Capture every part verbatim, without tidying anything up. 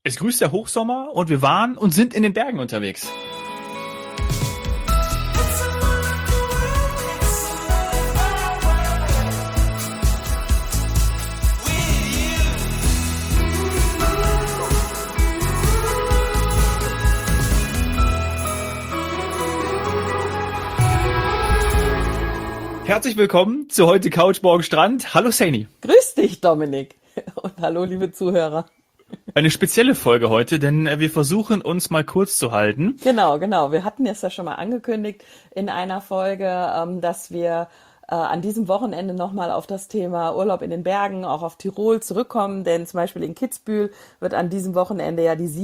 Es grüßt der Hochsommer und wir waren und sind in den Bergen unterwegs. Herzlich willkommen zu heute Couch, morgen Strand. Hallo Saini. Grüß dich, Dominik. Und hallo, liebe Zuhörer. Eine spezielle Folge heute, denn wir versuchen uns mal kurz zu halten. Genau, genau. Wir hatten es ja schon mal angekündigt in einer Folge, dass wir äh, an diesem Wochenende nochmal auf das Thema Urlaub in den Bergen, auch auf Tirol zurückkommen, denn zum Beispiel in Kitzbühel wird an diesem Wochenende ja die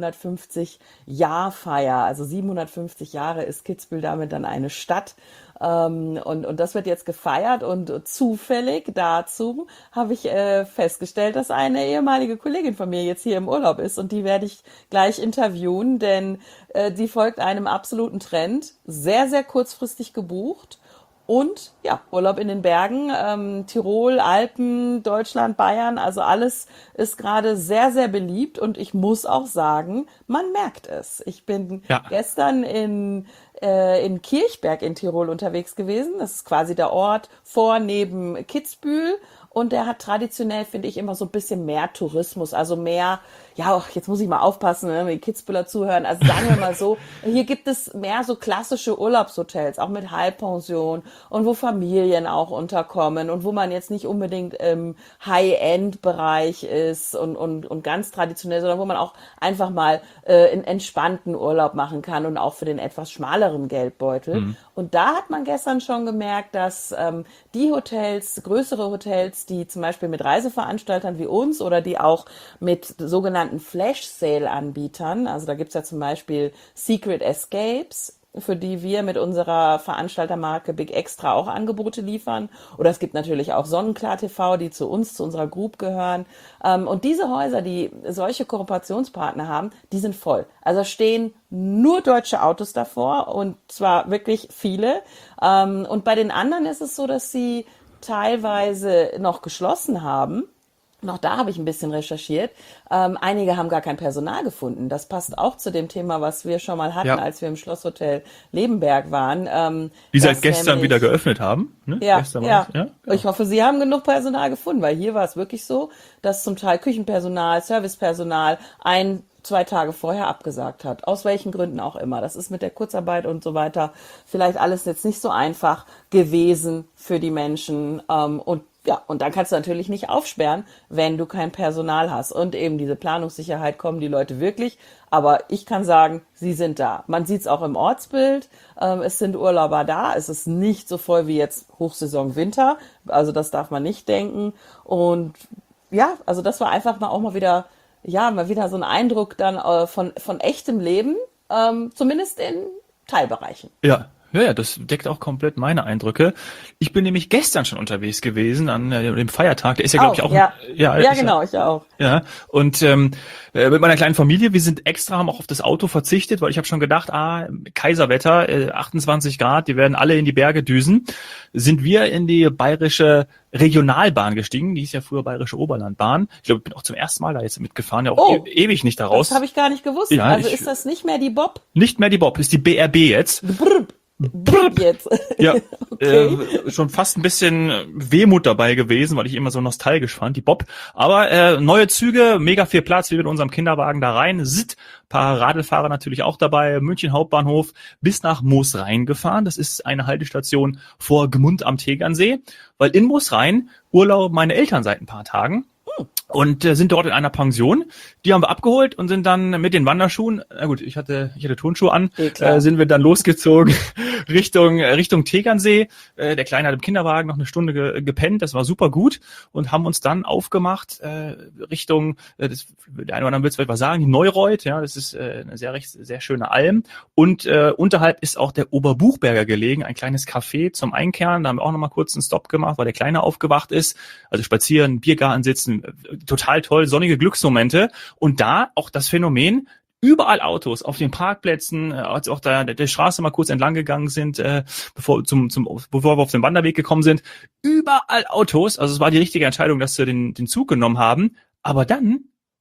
siebenhundertfünfzig-Jahr-Feier, also siebenhundertfünfzig Jahre ist Kitzbühel damit dann eine Stadt. Ähm, und, und das wird jetzt gefeiert und zufällig dazu habe ich äh, festgestellt, dass eine ehemalige Kollegin von mir jetzt hier im Urlaub ist und die werde ich gleich interviewen, denn äh, die folgt einem absoluten Trend, sehr, sehr kurzfristig gebucht. Und ja, Urlaub in den Bergen, ähm, Tirol, Alpen, Deutschland, Bayern, also alles ist gerade sehr, sehr beliebt und ich muss auch sagen, man merkt es. Ich bin ja. gestern in, äh, in Kirchberg in Tirol unterwegs gewesen. Das ist quasi der Ort vor neben Kitzbühel. Und der hat traditionell, finde ich, immer so ein bisschen mehr Tourismus, also mehr, ja, jetzt muss ich mal aufpassen, wenn die Kitzbüheler zuhören, also sagen wir mal so, hier gibt es mehr so klassische Urlaubshotels, auch mit Halbpension und wo Familien auch unterkommen und wo man jetzt nicht unbedingt im High-End-Bereich ist und, und, und ganz traditionell, sondern wo man auch einfach mal äh, einen entspannten Urlaub machen kann und auch für den etwas schmaleren Geldbeutel. Mhm. Und da hat man gestern schon gemerkt, dass ähm, die Hotels, größere Hotels, die zum Beispiel mit Reiseveranstaltern wie uns oder die auch mit sogenannten Flash-Sale-Anbietern, also da gibt's ja zum Beispiel Secret Escapes, für die wir mit unserer Veranstaltermarke Big Extra auch Angebote liefern. Oder es gibt natürlich auch Sonnenklar T V, die zu uns, zu unserer Group gehören. Und diese Häuser, die solche Kooperationspartner haben, die sind voll. Also stehen nur deutsche Autos davor und zwar wirklich viele. Und bei den anderen ist es so, dass sie teilweise noch geschlossen haben. Noch da habe ich ein bisschen recherchiert. Ähm, einige haben gar kein Personal gefunden. Das passt auch zu dem Thema, was wir schon mal hatten, ja. als wir im Schlosshotel Lebenberg waren. Ähm, die seit gestern nämlich, wieder geöffnet haben. Ne? Ja, gestern ja. ja. Ich hoffe, Sie haben genug Personal gefunden, weil hier war es wirklich so, dass zum Teil Küchenpersonal, Servicepersonal ein zwei Tage vorher abgesagt hat. Aus welchen Gründen auch immer. Das ist mit der Kurzarbeit und so weiter vielleicht alles jetzt nicht so einfach gewesen für die Menschen. Ähm, und ja, und dann kannst du natürlich nicht aufsperren, wenn du kein Personal hast. Und eben diese Planungssicherheit, kommen die Leute wirklich. Aber ich kann sagen, sie sind da. Man sieht es auch im Ortsbild. Ähm, es sind Urlauber da. Es ist nicht so voll wie jetzt Hochsaison Winter. Also das darf man nicht denken. Und ja, also das war einfach mal auch mal wieder, ja, mal wieder so ein Eindruck dann äh, von, von echtem Leben. Ähm, zumindest in Teilbereichen. Ja. Ja, ja, das deckt auch komplett meine Eindrücke. Ich bin nämlich gestern schon unterwegs gewesen an äh, dem Feiertag. Der ist ja, glaube ich, auch... Ja, ja, ja genau, ich auch. Ja, und ähm, äh, mit meiner kleinen Familie, wir sind extra, haben auch auf das Auto verzichtet, weil ich habe schon gedacht, ah, Kaiserwetter, äh, achtundzwanzig Grad, die werden alle in die Berge düsen. Sind wir in die bayerische Regionalbahn gestiegen, die ist ja früher bayerische Oberlandbahn. Ich glaube, ich bin auch zum ersten Mal da jetzt mitgefahren, ja auch oh, e- ewig nicht daraus. Das habe ich gar nicht gewusst. Ja, also ich, ist das nicht mehr die Bob? Nicht mehr die Bob, ist die B R B jetzt. Brr. Brr jetzt. Ja, okay. äh, schon fast ein bisschen Wehmut dabei gewesen, weil ich immer so nostalgisch fand, die Bob. Aber äh, neue Züge, mega viel Platz, wie mit unserem Kinderwagen da rein. Sitt, paar Radlfahrer natürlich auch dabei. München Hauptbahnhof bis nach Moosrhein gefahren. Das ist eine Haltestation vor Gmund am Tegernsee, weil in Moosrhein Urlaub meine Eltern seit ein paar Tagen. Und äh, sind dort in einer Pension. Die haben wir abgeholt und sind dann mit den Wanderschuhen, na gut, ich hatte ich hatte Turnschuhe an, äh, sind wir dann losgezogen Richtung Richtung Tegernsee. Äh, der Kleine hat im Kinderwagen noch eine Stunde ge- gepennt, das war super gut und haben uns dann aufgemacht äh, Richtung, äh, das, der eine oder andere wird es vielleicht was sagen, die Neureuth, ja, das ist äh, eine sehr recht sehr schöne Alm und äh, unterhalb ist auch der Oberbuchberger gelegen, ein kleines Café zum Einkehren. Da haben wir auch noch mal kurz einen Stopp gemacht, weil der Kleine aufgewacht ist. Also spazieren, Biergarten sitzen, total toll, sonnige Glücksmomente. Und da auch das Phänomen, überall Autos auf den Parkplätzen, als auch da der Straße mal kurz entlang gegangen sind, äh, bevor zum zum bevor wir auf den Wanderweg gekommen sind, überall Autos. Also es war die richtige Entscheidung, dass wir den den Zug genommen haben. Aber dann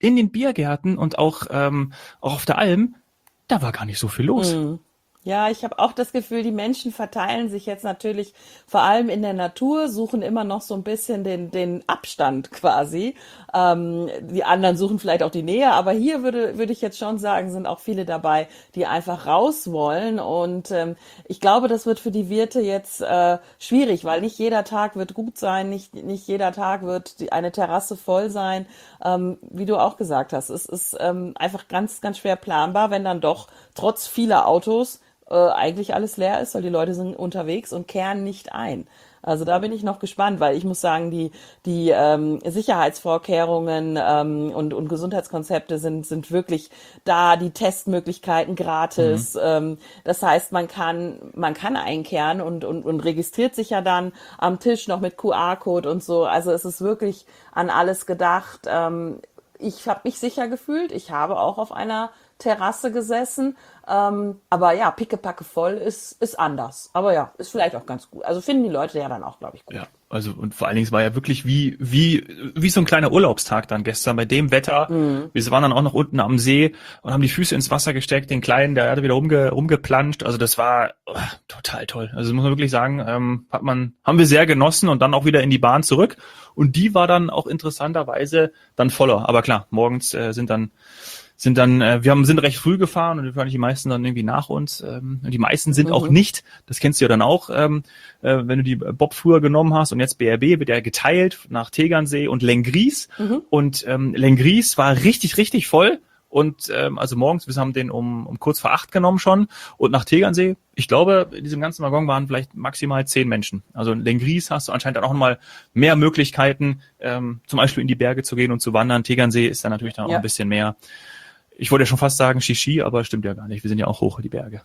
in den Biergärten und auch, ähm, auch auf der Alm, da war gar nicht so viel los. Mhm. Ja, ich habe auch das Gefühl, die Menschen verteilen sich jetzt natürlich vor allem in der Natur, suchen immer noch so ein bisschen den, den Abstand quasi. Ähm, die anderen suchen vielleicht auch die Nähe, aber hier würde, würde ich jetzt schon sagen, sind auch viele dabei, die einfach raus wollen. Und ähm, ich glaube, das wird für die Wirte jetzt äh, schwierig, weil nicht jeder Tag wird gut sein, nicht, nicht jeder Tag wird die, eine Terrasse voll sein. Ähm, wie du auch gesagt hast, es ist ähm, einfach ganz, ganz schwer planbar, wenn dann doch trotz vieler Autos äh, eigentlich alles leer ist, weil die Leute sind unterwegs und kehren nicht ein. Also da bin ich noch gespannt, weil ich muss sagen, die die ähm, Sicherheitsvorkehrungen ähm, und und Gesundheitskonzepte sind sind wirklich da, die Testmöglichkeiten Mhm. gratis. Ähm, das heißt, man kann man kann einkehren und und und registriert sich ja dann am Tisch noch mit Q R-Code und so. Also es ist wirklich an alles gedacht. Ähm, ich habe mich sicher gefühlt. Ich habe auch auf einer Terrasse gesessen. Ähm, aber ja, pickepacke voll ist, ist anders. Aber ja, ist vielleicht auch ganz gut. Also finden die Leute ja dann auch, glaube ich, Ja, gut. also und vor allen Dingen, es war ja wirklich wie wie wie so ein kleiner Urlaubstag dann gestern bei dem Wetter. Mhm. Wir waren dann auch noch unten am See und haben die Füße ins Wasser gesteckt, den Kleinen, der hatte wieder rumge, rumgeplanscht. Also das war oh, total toll. Also muss man wirklich sagen, ähm, hat man haben wir sehr genossen und dann auch wieder in die Bahn zurück. Und die war dann auch interessanterweise dann voller. Aber klar, morgens äh, sind dann sind dann, äh, wir haben, sind recht früh gefahren und wahrscheinlich die meisten dann irgendwie nach uns. Ähm, und die meisten sind auch Mhm. nicht, das kennst du ja dann auch, ähm, äh, wenn du die Bob früher genommen hast und jetzt B R B wird ja geteilt nach Tegernsee und Lenggries. Mhm. Und ähm, Lenggries war richtig, richtig voll. Und ähm, also morgens, wir haben den um, um kurz vor acht genommen schon. Und nach Tegernsee, ich glaube, in diesem ganzen Waggon waren vielleicht maximal zehn Menschen. Also in Lenggries hast du anscheinend dann auch nochmal mehr Möglichkeiten, ähm, zum Beispiel in die Berge zu gehen und zu wandern. Tegernsee ist dann natürlich dann auch ein Ja. bisschen mehr. Ich wollte ja schon fast sagen Shishi, aber stimmt ja gar nicht. Wir sind ja auch hoch in die Berge.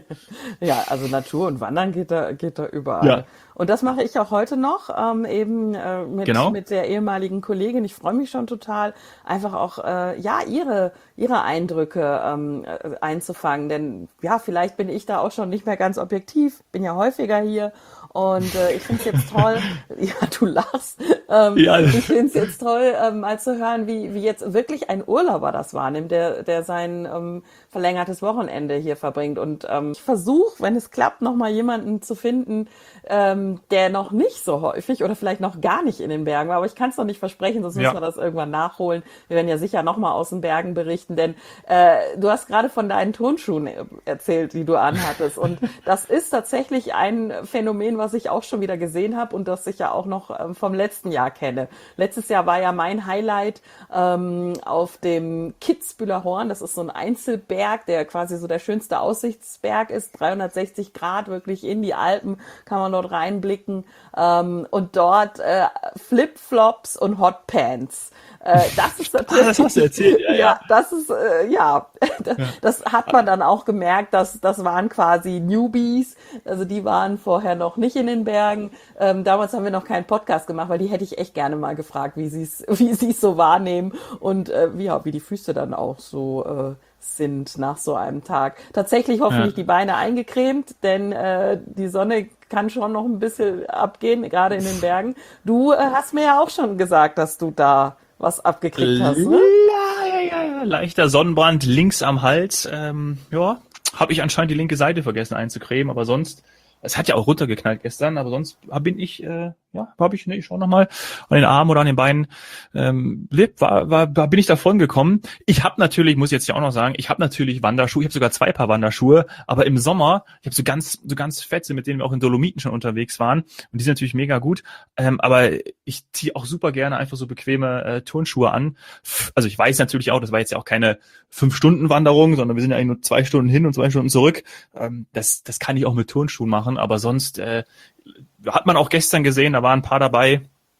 Ja, also Natur und Wandern geht da, geht da überall. Ja, Und das mache ich auch heute noch, ähm, eben äh, mit, genau. mit der ehemaligen Kollegin. Ich freue mich schon total, einfach auch, äh, ja, ihre, ihre Eindrücke ähm, äh, einzufangen. Denn ja, vielleicht bin ich da auch schon nicht mehr ganz objektiv, bin ja häufiger hier. Und äh, ich finde es jetzt toll, ja, du lachst, ähm, Ja, ich finde es jetzt toll, ähm, mal zu hören, wie, wie jetzt wirklich ein Urlauber das wahrnimmt, der, der sein ähm, verlängertes Wochenende hier verbringt. Und ähm, ich versuche, wenn es klappt, nochmal jemanden zu finden, ähm, der noch nicht so häufig oder vielleicht noch gar nicht in den Bergen war. Aber ich kann es noch nicht versprechen, sonst müssen ja, wir das irgendwann nachholen. Wir werden ja sicher nochmal aus den Bergen berichten, denn äh, du hast gerade von deinen Turnschuhen erzählt, die du anhattest. Und das ist tatsächlich ein Phänomen, was ich auch schon wieder gesehen habe und das ich ja auch noch ähm, vom letzten Jahr kenne. Letztes Jahr war ja mein Highlight ähm, auf dem Kitzbüheler Horn. Das ist so ein Einzelberg, der quasi so der schönste Aussichtsberg ist. dreihundertsechzig Grad wirklich in die Alpen kann man dort reinblicken. Ähm, und dort äh, Flipflops und Hotpants. Äh, das ist natürlich, ah, das hast du erzählt. Ja, ja, ja. das ist, äh, ja, Ja. das hat man dann auch gemerkt, dass das waren quasi Newbies, also die waren vorher noch nicht in den Bergen. Ähm, damals haben wir noch keinen Podcast gemacht, weil die hätte ich echt gerne mal gefragt, wie sie es, wie sie es so wahrnehmen und äh, wie, ja, wie die Füße dann auch so äh, sind nach so einem Tag. Tatsächlich hoffentlich Ja. die Beine eingecremt, denn äh, die Sonne kann schon noch ein bisschen abgehen, gerade in den Bergen. Du äh, hast mir ja auch schon gesagt, dass du da was abgekriegt hast, ne? Ja, ja, ja, leichter Sonnenbrand links am Hals. Ähm, ja, habe ich anscheinend die linke Seite vergessen einzucremen, aber sonst, es hat ja auch runtergeknallt gestern, aber sonst bin ich, äh, ja, habe ich, ne, ich schau nochmal an den Armen oder an den Beinen, ähm, war, war, war, bin ich davon gekommen. Ich habe natürlich, muss ich jetzt ja auch noch sagen, ich habe natürlich Wanderschuhe, ich habe sogar zwei Paar Wanderschuhe, aber im Sommer, ich habe so ganz, so ganz fette, mit denen wir auch in Dolomiten schon unterwegs waren und die sind natürlich mega gut, ähm, aber ich ziehe auch super gerne einfach so bequeme äh, Turnschuhe an. Also ich weiß natürlich auch, das war jetzt ja auch keine Fünf-Stunden-Wanderung, sondern wir sind ja eigentlich nur zwei Stunden hin und zwei Stunden zurück. Ähm, das, das kann ich auch mit Turnschuhen machen, aber sonst äh, hat man auch gestern gesehen, da waren ein paar dabei.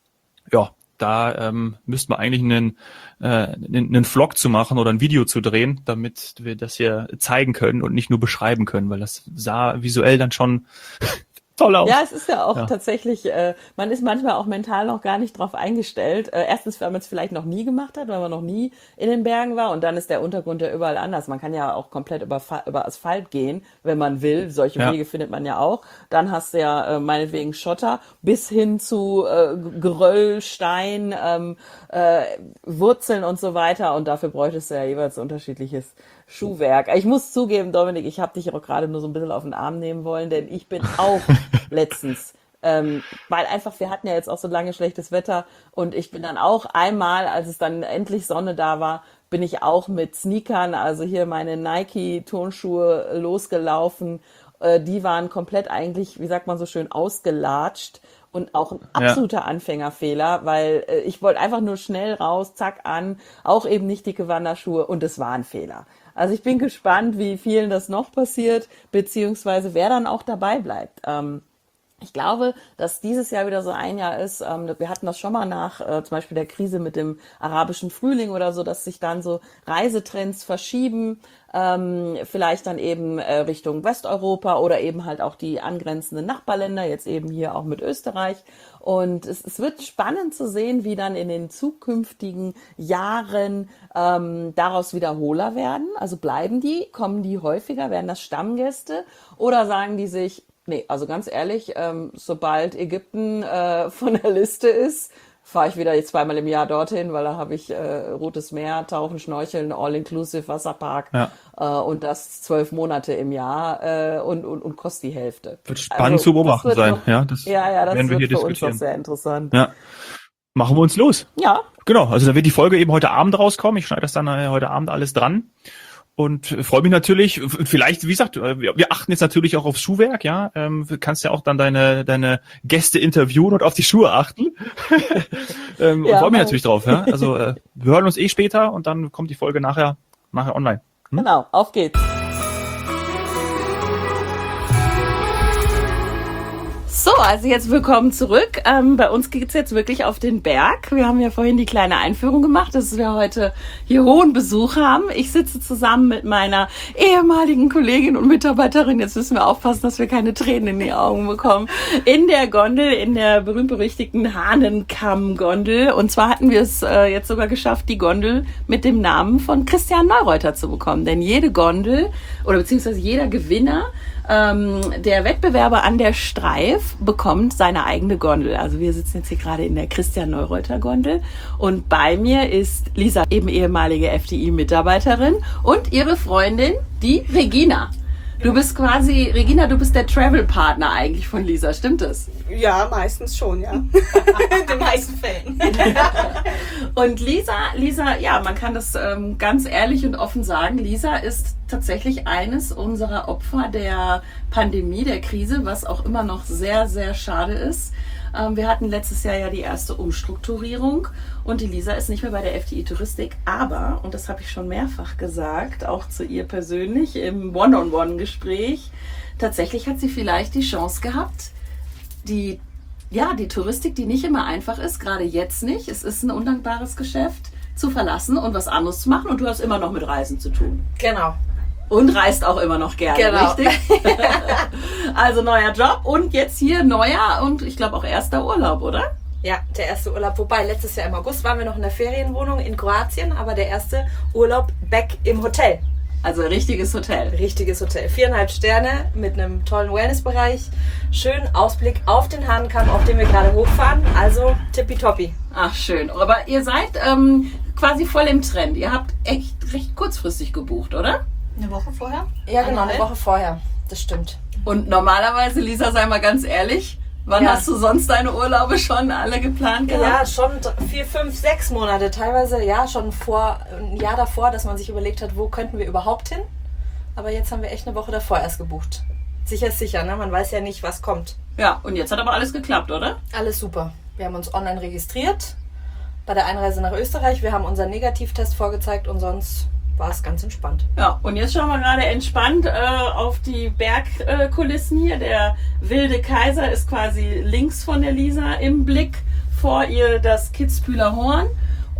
Ja, da ähm, müssten wir eigentlich einen, äh, einen, einen Vlog zu machen oder ein Video zu drehen, damit wir das hier zeigen können und nicht nur beschreiben können, weil das sah visuell dann schon toll aus. Ja, es ist ja auch Ja. tatsächlich, äh, man ist manchmal auch mental noch gar nicht drauf eingestellt. Äh, erstens, weil man es vielleicht noch nie gemacht hat, weil man noch nie in den Bergen war und dann ist der Untergrund ja überall anders. Man kann ja auch komplett über, Fa- über Asphalt gehen, wenn man will. Solche Ja. Wege findet man ja auch. Dann hast du ja äh, meinetwegen Schotter bis hin zu äh, Geröll, Stein, ähm, äh, Wurzeln und so weiter und dafür bräuchtest du ja jeweils unterschiedliches Schuhwerk. Ich muss zugeben, Dominik, ich habe dich auch gerade nur so ein bisschen auf den Arm nehmen wollen, denn ich bin auch letztens, ähm, weil einfach, wir hatten ja jetzt auch so lange schlechtes Wetter und ich bin dann auch einmal, als es dann endlich Sonne da war, bin ich auch mit Sneakern, also hier meine Nike-Turnschuhe losgelaufen. Äh, die waren komplett eigentlich, wie sagt man so schön, ausgelatscht. Und auch ein absoluter Anfängerfehler, weil äh, ich wollte einfach nur schnell raus, zack an, auch eben nicht dicke Wanderschuhe und es war ein Fehler. Also ich bin gespannt, wie vielen das noch passiert, beziehungsweise wer dann auch dabei bleibt. Ähm, ich glaube, dass dieses Jahr wieder so ein Jahr ist. Ähm, wir hatten das schon mal nach äh, zum Beispiel der Krise mit dem arabischen Frühling oder so, dass sich dann so Reisetrends verschieben, ähm, vielleicht dann eben äh, Richtung Westeuropa oder eben halt auch die angrenzenden Nachbarländer, jetzt eben hier auch mit Österreich. Und es, es wird spannend zu sehen, wie dann in den zukünftigen Jahren ähm, daraus Wiederholer werden. Also bleiben die, kommen die häufiger, werden das Stammgäste oder sagen die sich, nee, also ganz ehrlich, ähm, sobald Ägypten äh, von der Liste ist, fahre ich wieder jetzt zweimal im Jahr dorthin, weil da habe ich äh, Rotes Meer, Tauchen, Schnorcheln, All-Inclusive, Wasserpark Ja. äh, und das zwölf Monate im Jahr äh, und, und, und kostet die Hälfte. Wird spannend Also, zu das beobachten wird sein. noch, Ja, das ja, ja, das werden wir wird hier für uns auch diskutieren. sehr interessant. Ja. Machen wir uns los. Ja, Genau, also da wird die Folge eben heute Abend rauskommen. Ich schneide das dann äh, heute Abend alles dran. Und äh, freue mich natürlich, f- vielleicht, wie gesagt, äh, wir wir achten jetzt natürlich auch aufs Schuhwerk, ja. Ähm, du kannst ja auch dann deine deine Gäste interviewen und auf die Schuhe achten. ähm, Ja, und freue mich mach natürlich ich. drauf, ja. Also äh, wir hören uns eh später und dann kommt die Folge nachher nachher online. Hm? genau, auf geht's. So, also jetzt willkommen zurück. Ähm, bei uns geht's jetzt wirklich auf den Berg. Wir haben ja vorhin die kleine Einführung gemacht, dass wir heute hier hohen Besuch haben. Ich sitze zusammen mit meiner ehemaligen Kollegin und Mitarbeiterin, jetzt müssen wir aufpassen, dass wir keine Tränen in die Augen bekommen, in der Gondel, in der berühmt-berüchtigten Hahnenkamm-Gondel. Und zwar hatten wir es äh, jetzt sogar geschafft, die Gondel mit dem Namen von Christian Neureuter zu bekommen. Denn jede Gondel oder beziehungsweise jeder Gewinner Ähm, der Wettbewerber an der Streif bekommt seine eigene Gondel. Also wir sitzen jetzt hier gerade in der Christian Neureuter Gondel und bei mir ist Lisa, eben ehemalige F D I-Mitarbeiterin und ihre Freundin, die Regina. Du bist quasi, Regina, du bist der Travel-Partner eigentlich von Lisa, stimmt das? Ja, meistens schon, ja. In den meisten Fällen. Und Lisa, Lisa, ja, man kann das ähm, ganz ehrlich und offen sagen, Lisa ist tatsächlich eines unserer Opfer der Pandemie, der Krise, was auch immer noch sehr, sehr schade ist. Ähm, wir hatten letztes Jahr ja die erste Umstrukturierung und die Lisa ist nicht mehr bei der F D I Touristik, aber, und das habe ich schon mehrfach gesagt, auch zu ihr persönlich im One-on-One-Gespräch, tatsächlich hat sie vielleicht die Chance gehabt, die ja, die Touristik, die nicht immer einfach ist, gerade jetzt nicht. Es ist ein undankbares Geschäft, zu verlassen und was anderes zu machen. Und du hast immer noch mit Reisen zu tun. Genau. Und reist auch immer noch gerne, Genau. richtig? Also neuer Job und jetzt hier neuer und ich glaube auch erster Urlaub, oder? Ja, der erste Urlaub. Wobei, letztes Jahr im August waren wir noch in der Ferienwohnung in Kroatien, aber der erste Urlaub back im Hotel. Also ein richtiges Hotel. Richtiges Hotel. Viereinhalb Sterne mit einem tollen Wellnessbereich. Schönen Ausblick auf den Hahnenkamm, auf dem wir gerade hochfahren. Also tippitoppi. Ach, schön. Aber ihr seid ähm, quasi voll im Trend. Ihr habt echt recht kurzfristig gebucht, oder? Eine Woche vorher? Ja, genau, eine Eineinhalb? Woche vorher. Das stimmt. Und normalerweise, Lisa, sei mal ganz ehrlich, wann Ja. hast du sonst deine Urlaube schon alle geplant gehabt? Ja, schon vier, fünf, sechs Monate. Teilweise ja schon vor ein Jahr davor, dass man sich überlegt hat, wo könnten wir überhaupt hin. Aber jetzt haben wir echt eine Woche davor erst gebucht. Sicher ist sicher, ne? Man weiß ja nicht, was kommt. Ja, und jetzt hat aber alles geklappt, oder? Alles super. Wir haben uns online registriert bei der Einreise nach Österreich. Wir haben unseren Negativtest vorgezeigt und sonst war es ganz entspannt. Ja, und jetzt schauen wir gerade entspannt äh, auf die Bergkulissen hier. Der wilde Kaiser ist quasi links von der Lisa im Blick. Vor ihr das Kitzbühler Horn.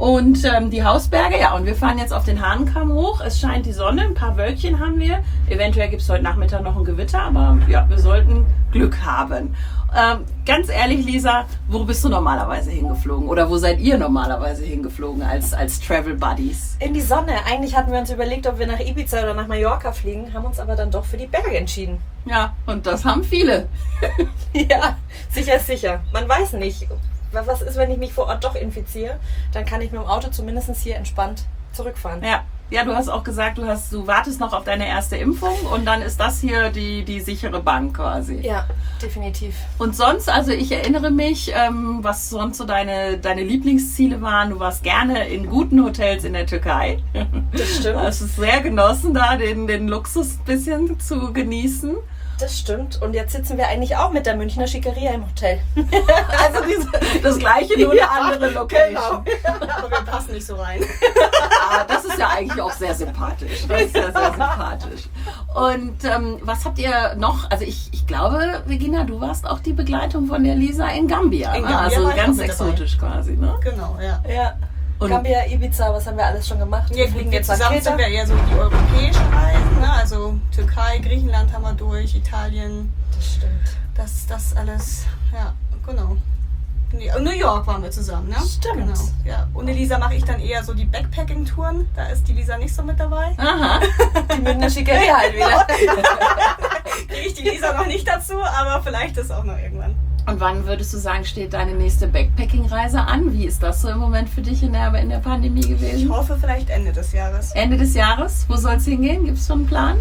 Und ähm, die Hausberge, ja, und wir fahren jetzt auf den Hahnenkamm hoch. Es scheint die Sonne, ein paar Wölkchen haben wir. Eventuell gibt es heute Nachmittag noch ein Gewitter, aber ja, wir sollten Glück haben. Ähm, ganz ehrlich, Lisa, wo bist du normalerweise hingeflogen? Oder wo seid ihr normalerweise hingeflogen als, als Travel Buddies? In die Sonne. Eigentlich hatten wir uns überlegt, ob wir nach Ibiza oder nach Mallorca fliegen, haben uns aber dann doch für die Berge entschieden. Ja, und das haben viele. Ja, sicher ist sicher. Man weiß nicht, was ist, wenn ich mich vor Ort doch infiziere? Dann kann ich mit dem Auto zumindest hier entspannt zurückfahren. Ja. Ja, du hast auch gesagt, du hast, du wartest noch auf deine erste Impfung und dann ist das hier die, die sichere Bank quasi. Ja, definitiv. Und sonst, also ich erinnere mich, ähm, was sonst so deine, deine Lieblingsziele waren. Du warst gerne in guten Hotels in der Türkei. Das stimmt. Du hast es sehr genossen, da den, den Luxus ein bisschen zu genießen. Das stimmt. Und jetzt sitzen wir eigentlich auch mit der Münchner Schickeria im Hotel. Also diese, das gleiche, nur eine andere Location. Genau. Aber wir passen nicht so rein. Ah, das ist ja eigentlich auch sehr sympathisch. Das ist ja sehr sympathisch. Und ähm, was habt ihr noch? Also ich, ich glaube, Regina, du warst auch die Begleitung von der Lisa in Gambia. In Ne? Gambia Also war ich ganz auch mit exotisch quasi, ne? Genau, ja. Ja. Und Gambia, Ibiza, was haben wir alles schon gemacht? Wir fliegen jetzt zusammen, sind wir eher so die europäischen Reisen, ne? Also Türkei, Griechenland haben wir durch, Italien, Das stimmt. das, das alles, ja, genau. Nee, New York waren wir zusammen, ne? Stimmt. Genau, ja. Und Lisa mache ich dann eher so die Backpacking-Touren, da ist die Lisa nicht so mit dabei. aha. Die Münchner Schickeria halt wieder. Kriege ich die Lisa noch nicht dazu, aber vielleicht ist auch noch irgendwann. Und wann würdest du sagen, steht deine nächste Backpacking-Reise an? Wie ist das so im Moment für dich in der, in der Pandemie Ich gewesen? hoffe vielleicht Ende des Jahres. Ende des Jahres? Wo soll es hingehen? Gibt es schon einen Plan?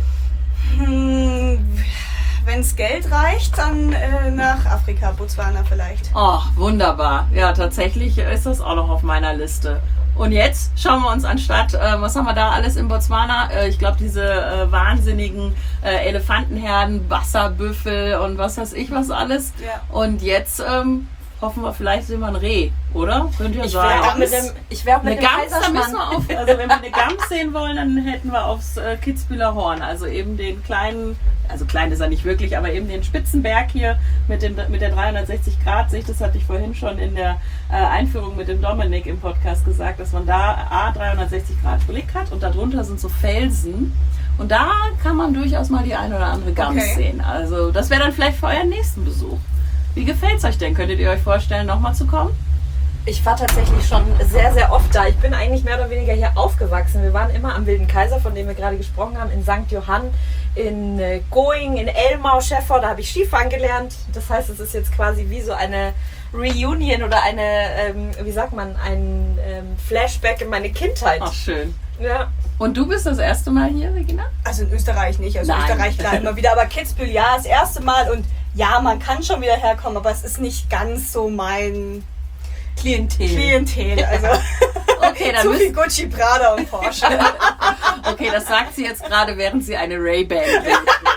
Hm, wenn es Geld reicht, dann äh, nach Afrika, Botswana vielleicht. Oh, wunderbar. Ja, tatsächlich ist das auch noch auf meiner Liste. Und jetzt schauen wir uns anstatt, äh, was haben wir da alles in Botswana? Äh, ich glaube, diese äh, wahnsinnigen äh, Elefantenherden, Wasserbüffel und was weiß ich was alles. Ja. Und jetzt ähm, hoffen wir, vielleicht sehen wir ein Reh, oder? Könnt ihr Ich sagen? wäre auch mit dem, ich wär auch mit Eine dem Gams, da müssen Kaiserschmarrn. wir auf. Also wenn wir eine Gams sehen wollen, dann hätten wir aufs äh, Kitzbüheler Horn. Also eben den kleinen, also klein ist er nicht wirklich, aber eben den Spitzenberg hier mit, dem, mit der dreihundertsechzig Grad Sicht. Das hatte ich vorhin schon in der äh, Einführung mit dem Dominik im Podcast gesagt, dass man da A, dreihundertsechzig Grad Blick hat und darunter sind so Felsen. Und da kann man durchaus mal die eine oder andere Gams Okay. sehen. Also das wäre dann vielleicht für euren nächsten Besuch. Wie gefällt es euch denn? Könntet ihr euch vorstellen, nochmal zu kommen? Ich war tatsächlich schon sehr, sehr oft da. Ich bin eigentlich mehr oder weniger hier aufgewachsen. Wir waren immer am Wilden Kaiser, von dem wir gerade gesprochen haben, in Sankt Johann, in äh, Going, in Elmau, Schäfer. Da habe ich Skifahren gelernt. Das heißt, es ist jetzt quasi wie so eine Reunion oder eine, ähm, wie sagt man, ein ähm, Flashback in meine Kindheit. Ach, schön. Ja. Und du bist das erste Mal hier, Regina? Also in Österreich nicht, also Nein. Österreich klar immer wieder, aber Kitzbühel ja, das erste Mal und ja, man kann schon wieder herkommen, aber es ist nicht ganz so mein Klientel. Klientel, also Okay, dann zu viel müsst, Gucci, Prada und Porsche. okay, das sagt sie jetzt gerade, während sie eine Ray-Ban trägt.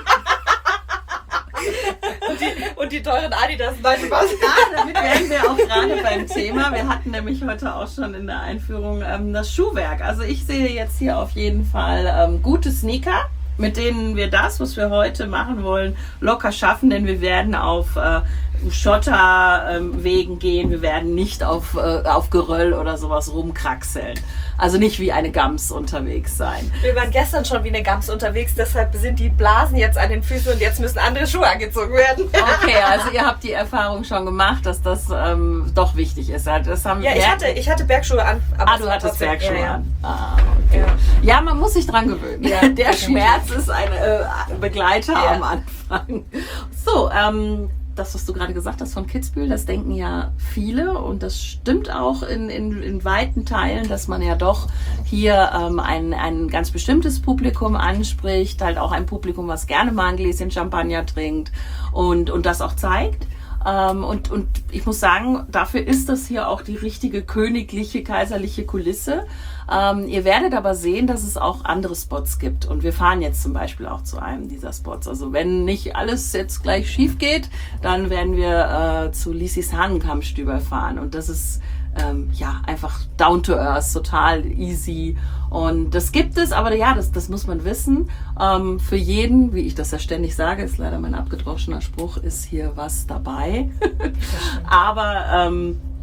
Und, die, und die teuren Adidas. Nein, Spaß. Ah, damit wären wir auch gerade beim Thema. Wir hatten nämlich heute auch schon in der Einführung ähm, das Schuhwerk. Also ich sehe jetzt hier auf jeden Fall ähm, gute Sneaker, mit denen wir das, was wir heute machen wollen, locker schaffen, denn wir werden auf äh, Schotterwegen ähm, gehen, wir werden nicht auf, äh, auf Geröll oder sowas rumkraxeln. Also nicht wie eine Gams unterwegs sein. Wir waren gestern schon wie eine Gams unterwegs, deshalb sind die Blasen jetzt an den Füßen und jetzt müssen andere Schuhe angezogen werden. Okay, also ihr habt die Erfahrung schon gemacht, dass das ähm, doch wichtig ist. Das haben Ja, ich wir- hatte, ich hatte Bergschuhe an. Aber Ah, es du war hattest trotzdem- Bergschuhe ja, ja. an. Ah, okay. Ja. Ja, man muss sich dran gewöhnen. Ja, Der definitiv. Schmerz ist ein äh, Begleiter Ja. am Anfang. So, ähm, das, was du gerade gesagt hast von Kitzbühel, das denken ja viele und das stimmt auch in, in, in weiten Teilen, dass man ja doch hier ähm, ein, ein ganz bestimmtes Publikum anspricht, halt auch ein Publikum, was gerne mal ein Gläschen Champagner trinkt und, und das auch zeigt. Ähm, und, und ich muss sagen, dafür ist das hier auch die richtige königliche, kaiserliche Kulisse. Ähm, ihr werdet aber sehen, dass es auch andere Spots gibt. Und wir fahren jetzt zum Beispiel auch zu einem dieser Spots. Also wenn nicht alles jetzt gleich schief geht, dann werden wir äh, zu Lisis Hahnenkammstüber fahren. Und das ist ähm, ja einfach down to earth, total easy. Und das gibt es, aber ja, das, das muss man wissen. Ähm, für jeden, wie ich das ja ständig sage, ist leider mein abgedroschener Spruch, ist hier was dabei. aber ähm,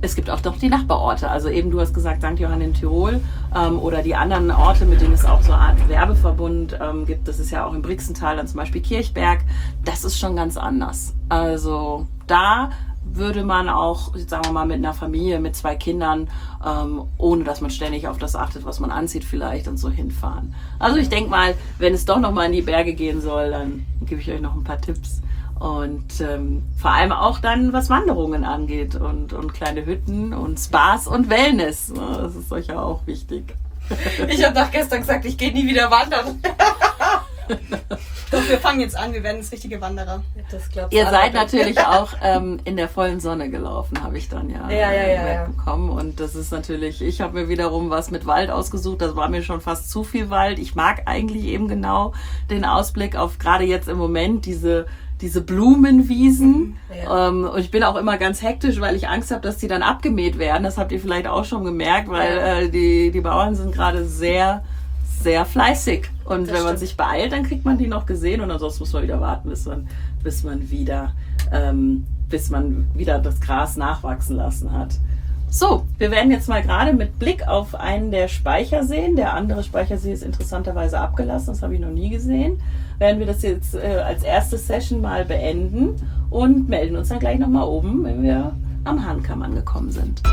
es gibt auch noch die Nachbarorte. Also eben, du hast gesagt, Sankt Johann in Tirol ähm, oder die anderen Orte, mit denen es auch so eine Art Werbeverbund ähm, gibt. Das ist ja auch im Brixental dann zum Beispiel Kirchberg. Das ist schon ganz anders. Also da würde man auch, sagen wir mal, mit einer Familie, mit zwei Kindern, ähm, ohne dass man ständig auf das achtet, was man anzieht vielleicht und so hinfahren. Also ich denke mal, wenn es doch noch mal in die Berge gehen soll, dann gebe ich euch noch ein paar Tipps. Und ähm, vor allem auch dann, was Wanderungen angeht und, und kleine Hütten und Spas und Wellness. Das ist euch ja auch wichtig. Ich habe doch gestern gesagt, ich gehe nie wieder wandern. Doch, wir fangen jetzt an, wir werden jetzt richtige Wanderer. Das glaubst Ihr du seid alle. natürlich auch ähm, in der vollen Sonne gelaufen, habe ich dann ja, Ja, ja, äh, ja, ja. mitbekommen. Und das ist natürlich, ich habe mir wiederum was mit Wald ausgesucht, das war mir schon fast zu viel Wald. Ich mag eigentlich eben genau den Ausblick auf gerade jetzt im Moment diese diese Blumenwiesen. Ja. Ähm, und ich bin auch immer ganz hektisch, weil ich Angst habe, dass die dann abgemäht werden. Das habt ihr vielleicht auch schon gemerkt, weil Ja. äh, die, die Bauern sind gerade sehr, sehr fleißig. Und Das wenn man stimmt. sich beeilt, dann kriegt man die noch gesehen. Und ansonsten muss man wieder warten, bis man, bis man wieder, ähm, bis man wieder das Gras nachwachsen lassen hat. So, wir werden jetzt mal gerade mit Blick auf einen der Speicherseen, der andere Speichersee ist interessanterweise abgelassen, das habe ich noch nie gesehen, werden wir das jetzt äh, als erste Session mal beenden und melden uns dann gleich nochmal oben, wenn wir am Hahnkamm angekommen sind.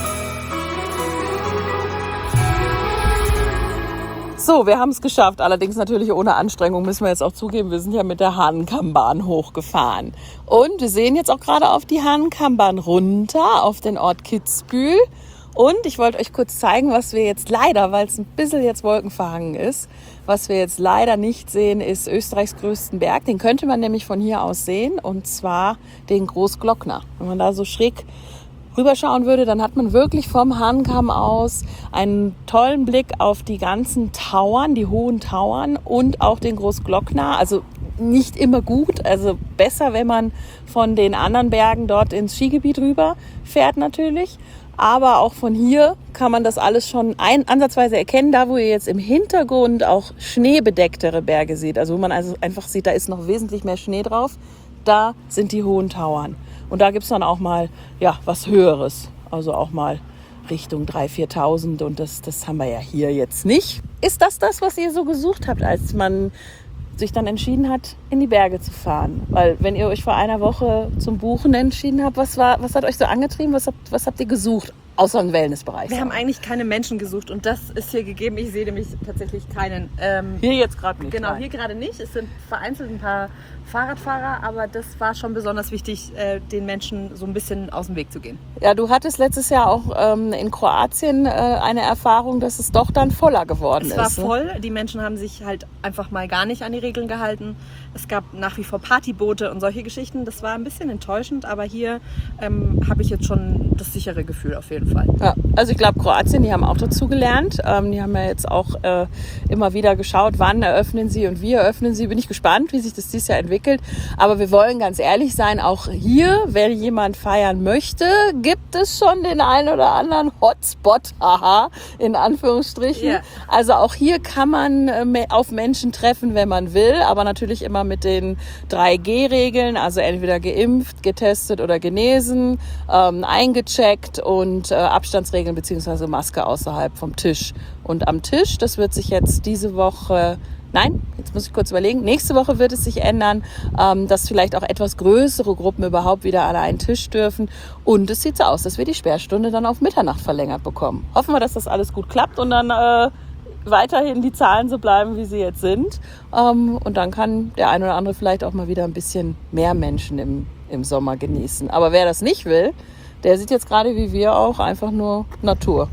So, wir haben es geschafft, allerdings natürlich ohne Anstrengung, müssen wir jetzt auch zugeben. Wir sind ja mit der Hahnkammbahn hochgefahren. Und wir sehen jetzt auch gerade auf die Hahnkammbahn runter, auf den Ort Kitzbühel. Und ich wollte euch kurz zeigen, was wir jetzt leider, weil es ein bisschen jetzt wolkenverhangen ist, was wir jetzt leider nicht sehen, ist Österreichs größten Berg. Den könnte man nämlich von hier aus sehen, und zwar den Großglockner. Wenn man da so schräg rüberschauen würde, dann hat man wirklich vom Hahnkamm aus einen tollen Blick auf die ganzen Tauern, die hohen Tauern und auch den Großglockner. Also nicht immer gut, also besser, wenn man von den anderen Bergen dort ins Skigebiet rüber fährt natürlich. Aber auch von hier kann man das alles schon ein, ansatzweise erkennen, da wo ihr jetzt im Hintergrund auch schneebedecktere Berge seht. Also wo man also einfach sieht, da ist noch wesentlich mehr Schnee drauf. Da sind die hohen Tauern. Und da gibt's dann auch mal ja was Höheres, also auch mal Richtung dreitausend, viertausend, und das, das haben wir ja hier jetzt nicht. Ist das das, was ihr so gesucht habt, als man sich dann entschieden hat, in die Berge zu fahren? Weil wenn ihr euch vor einer Woche zum Buchen entschieden habt, was war, was hat euch so angetrieben? Was habt, was habt ihr gesucht? Außer im Wellnessbereich. Wir haben eigentlich keine Menschen gesucht und das ist hier gegeben. Ich sehe nämlich tatsächlich keinen. Ähm, hier jetzt gerade nicht. genau, nein. hier gerade nicht. Es sind vereinzelt ein paar Fahrradfahrer, aber das war schon besonders wichtig, äh, den Menschen so ein bisschen aus dem Weg zu gehen. Ja, du hattest letztes Jahr auch ähm, in Kroatien äh, eine Erfahrung, dass es doch dann voller geworden Es war ist. Ne? voll. Die Menschen haben sich halt einfach mal gar nicht an die Regeln gehalten. Es gab nach wie vor Partyboote und solche Geschichten. Das war ein bisschen enttäuschend, aber hier ähm, habe ich jetzt schon das sichere Gefühl auf jeden Fall. Ja, also ich glaube, Kroatien, die haben auch dazu gelernt. Ähm, die haben ja jetzt auch äh, immer wieder geschaut, wann eröffnen sie und wie eröffnen sie. Bin ich gespannt, wie sich das dieses Jahr entwickelt. Aber wir wollen ganz ehrlich sein, auch hier, wenn jemand feiern möchte, gibt es schon den einen oder anderen Hotspot, haha, in Anführungsstrichen. Ja. Also auch hier kann man äh, auf Menschen treffen, wenn man will, aber natürlich immer mit den drei G Regeln, also entweder geimpft, getestet oder genesen, ähm, eingecheckt und äh, Abstandsregeln beziehungsweise Maske außerhalb vom Tisch. Und am Tisch, das wird sich jetzt diese Woche, nein, jetzt muss ich kurz überlegen, nächste Woche wird es sich ändern, ähm, dass vielleicht auch etwas größere Gruppen überhaupt wieder an einen Tisch dürfen. Und es sieht so aus, dass wir die Sperrstunde dann auf Mitternacht verlängert bekommen. Hoffen wir, dass das alles gut klappt und dann äh, weiterhin die Zahlen so bleiben, wie sie jetzt sind. Ähm, und dann kann der eine oder andere vielleicht auch mal wieder ein bisschen mehr Menschen im, im Sommer genießen. Aber wer das nicht will, der sieht jetzt gerade wie wir auch einfach nur Natur.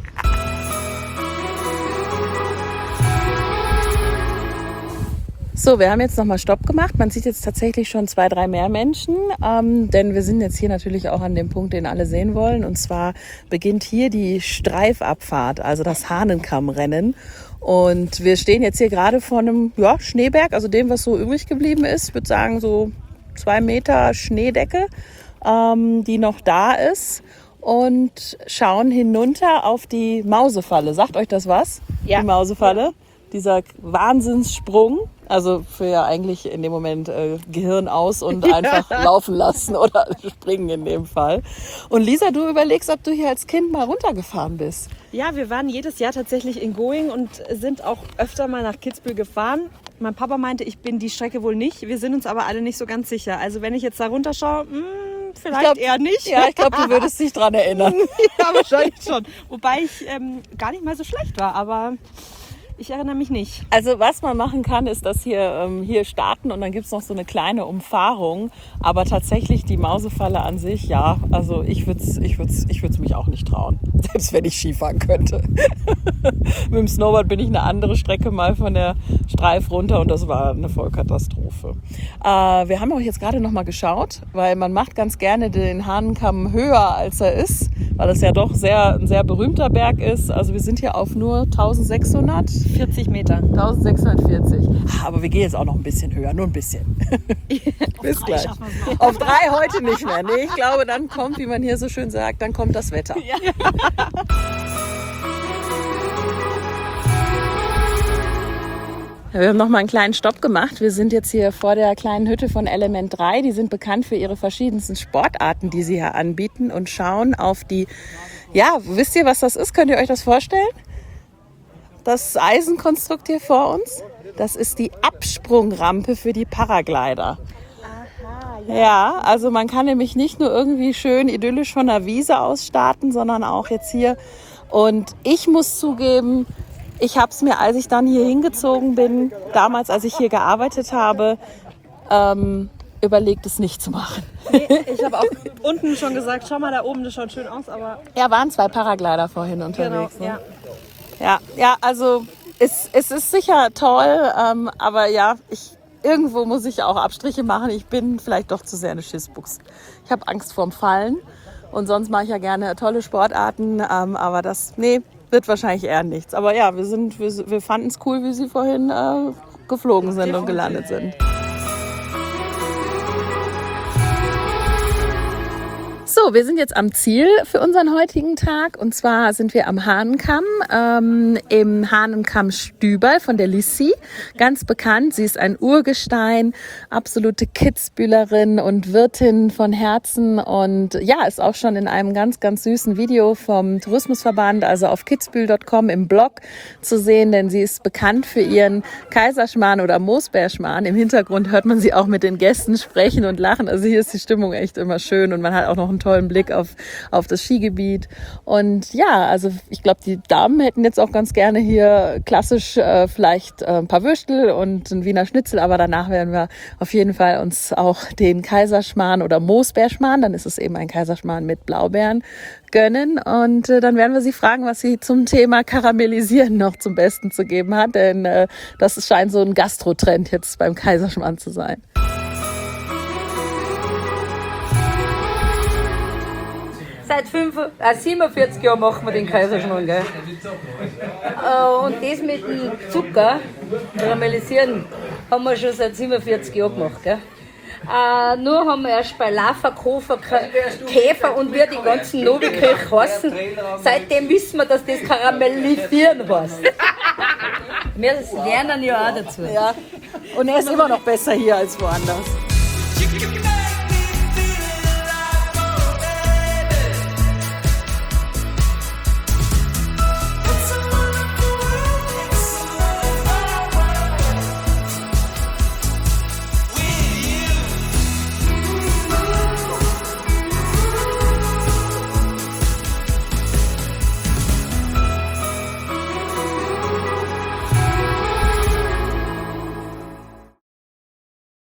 So, wir haben jetzt nochmal Stopp gemacht. Man sieht jetzt tatsächlich schon zwei, drei mehr Menschen, ähm, denn wir sind jetzt hier natürlich auch an dem Punkt, den alle sehen wollen. Und zwar beginnt hier die Streifabfahrt, also das Hahnenkammrennen. Und wir stehen jetzt hier gerade vor einem ja, Schneeberg, also dem, was so übrig geblieben ist. Ich würde sagen so zwei Meter Schneedecke, ähm, die noch da ist. Und schauen hinunter auf die Mausefalle. Sagt euch das was? Ja. Die Mausefalle? dieser Wahnsinnssprung. Also für ja eigentlich in dem Moment äh, Gehirn aus und einfach laufen lassen oder springen in dem Fall. Und Lisa, du überlegst, ob du hier als Kind mal runtergefahren bist. Ja, wir waren jedes Jahr tatsächlich in Going und sind auch öfter mal nach Kitzbühel gefahren. Mein Papa meinte, ich bin die Strecke wohl nicht. Wir sind uns aber alle nicht so ganz sicher. Also wenn ich jetzt da runterschaue, mh, vielleicht glaub, eher nicht. Ja, ich glaube, du würdest dich dran erinnern. Ja, wahrscheinlich schon. Wobei ich ähm, gar nicht mal so schlecht war, aber ich erinnere mich nicht. Also was man machen kann, ist, dass hier, ähm, hier starten und dann gibt es noch so eine kleine Umfahrung. Aber tatsächlich die Mausefalle an sich, ja, also ich würde es ich würd's, ich würd's mich auch nicht trauen. Selbst wenn ich Skifahren könnte. Mit dem Snowboard bin ich eine andere Strecke mal von der Streif runter und das war eine Vollkatastrophe. Äh, wir haben auch jetzt gerade noch mal geschaut, weil man macht ganz gerne den Hahnenkamm höher, als er ist, weil es ja doch sehr, ein sehr berühmter Berg ist. Also wir sind hier auf nur eintausendsechshundert. vierzig Meter. eintausendsechshundertvierzig. Aber wir gehen jetzt auch noch ein bisschen höher, nur ein bisschen. Bis gleich. Auf drei heute nicht mehr. Nee, ich glaube, dann kommt, wie man hier so schön sagt, dann kommt das Wetter. Ja. Ja, wir haben noch mal einen kleinen Stopp gemacht. Wir sind jetzt hier vor der kleinen Hütte von Element drei. Die sind bekannt für ihre verschiedensten Sportarten, die sie hier anbieten und schauen auf die, ja, wisst ihr, was das ist? Könnt ihr euch das vorstellen? Das Eisenkonstrukt hier vor uns, das ist die Absprungrampe für die Paraglider. Aha, ja. Ja, also man kann nämlich nicht nur irgendwie schön idyllisch von der Wiese aus starten, sondern auch jetzt hier. Und ich muss zugeben, ich habe es mir, als ich dann hier hingezogen bin, damals, als ich hier gearbeitet habe, ähm, überlegt, es nicht zu machen. Nee, ich habe auch unten schon gesagt, schau mal da oben, das schaut schön aus, aber... Ja, waren zwei Paraglider vorhin unterwegs. Genau, ne? ja. Ja, ja, also es, es ist sicher toll, ähm, aber ja, ich, irgendwo muss ich auch Abstriche machen. Ich bin vielleicht doch zu sehr eine Schissbuchs. Ich habe Angst vorm Fallen und sonst mache ich ja gerne tolle Sportarten, ähm, aber das, nee, wird wahrscheinlich eher nichts. Aber ja, wir, sind, wir, wir fanden es cool, wie sie vorhin äh, geflogen sind und gelandet sind. So, wir sind jetzt am Ziel für unseren heutigen Tag und zwar sind wir am Hahnenkamm, ähm, im Hahnenkamm Stüberl von der Lissi, ganz bekannt. Sie ist ein Urgestein, absolute Kitzbühlerin und Wirtin von Herzen und ja, ist auch schon in einem ganz, ganz süßen Video vom Tourismusverband, also auf kitzbühel punkt com im Blog zu sehen, denn sie ist bekannt für ihren Kaiserschmarrn oder Moosbeerschmarrn. Im Hintergrund hört man sie auch mit den Gästen sprechen und lachen, also hier ist die Stimmung echt immer schön und man hat auch noch einen tollen Blick auf, auf das Skigebiet. Und ja, also ich glaube, die Damen hätten jetzt auch ganz gerne hier klassisch äh, vielleicht äh, ein paar Würstel und ein Wiener Schnitzel, aber danach werden wir auf jeden Fall uns auch den Kaiserschmarrn oder Moosbeerschmarrn, dann ist es eben ein Kaiserschmarrn mit Blaubeeren, gönnen. Und äh, dann werden wir sie fragen, was sie zum Thema Karamellisieren noch zum Besten zu geben hat, denn äh, das scheint so ein Gastrotrend jetzt beim Kaiserschmarrn zu sein. Seit fünf, äh, siebenundvierzig Jahren machen wir den Kaiserschmarrn, gell? Äh, und das mit dem Zucker, karamellisieren, haben wir schon seit siebenundvierzig Jahren gemacht, gell? Äh, nur haben wir erst bei Laffer, Kofer, Käfer und wie die ganzen Noviköche heißen. Seitdem wissen wir, dass das Karamellisieren heißt. Wir lernen ja auch dazu. Ja. Und er ist immer noch besser hier als woanders.